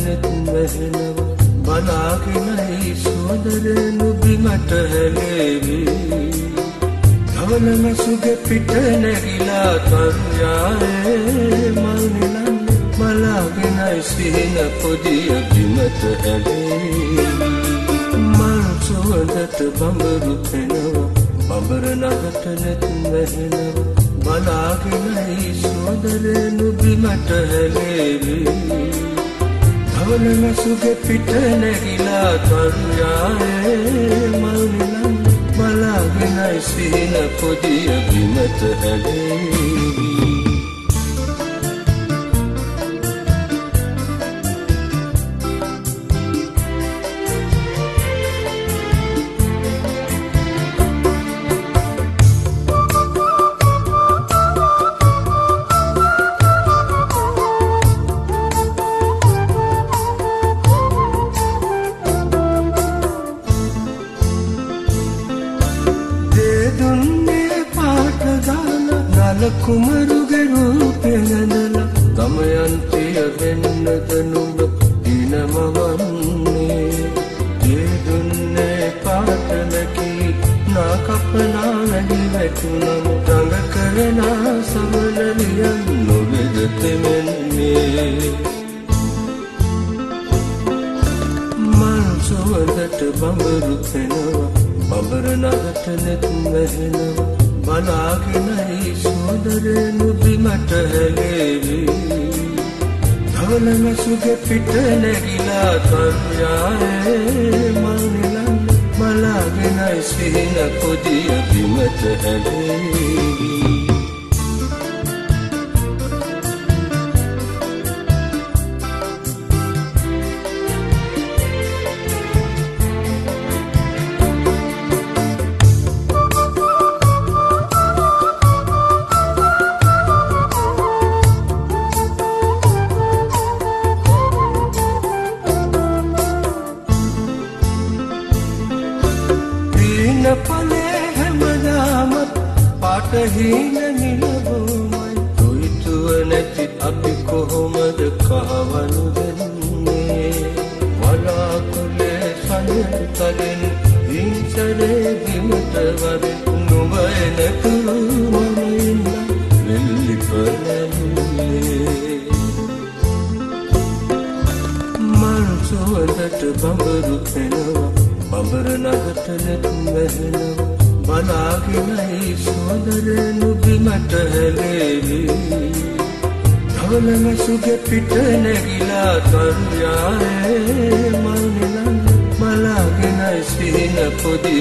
නෙත් වැහෙනවා බලාගෙනයි සෝදරනු බිමට හැලේවි ධවලම සුගේ පිට නැගිලා තරුයායේ මල් නිලන් බලාගෙනයි සිහින පොදිය බිමට හැලේවි මල් සුවඳට බඹරු පෙනවා බඹර නගට නෙත් වැහෙනවා බලාගෙනයි සෝදරනු බිමට හැලේවි ධවලම සුගේ පිට නැගිලා තරුයායේ මල් නිලන් බලාගෙනයි සිහින පොදිය බිමට හැලේවි කුමරුගේ රූපේ නැඳලා දමයන්තිය වෙන්නද නුඹ දිනම වන්නේ ඒ දුන්නේ පාටලකි නා කපනා වැඩි වැටුනම රඟ කරන සමනලියන් නොවේද තෙමන්නේ මල් සුවඳට බඹරු පෙනවා බඹර නගට නෙත් වැහෙනවා බලාගෙනයි සෝදරනු බිමට හැලේවි ධවලම සුගේ පිට නැගිලා තරුයායේ මල් නිලන් බලාගෙනයි සිහින පොදිය බිමට හැලේවි හීන නිලවෝමයි තුයිතුව නැති අපි කොහොමද කහවනු දෙන්නේ වලාකුලේ සඳතලින් හිංසරේ බිමට වරෙන් නුඹ එනතුරු මම ඉන්න වෙල්ලි පලන්නේ මල් සුවඳට බඹරු පෙනවා බඹර නගට නෙත් වැහෙනවා බලාගෙනයි සෝදරනු බිමට හැලේවි ධවලම සුගේ පිට නැගිලා තරුයායේ මල් නිලන් බලාගෙනයි සිහින පොදිය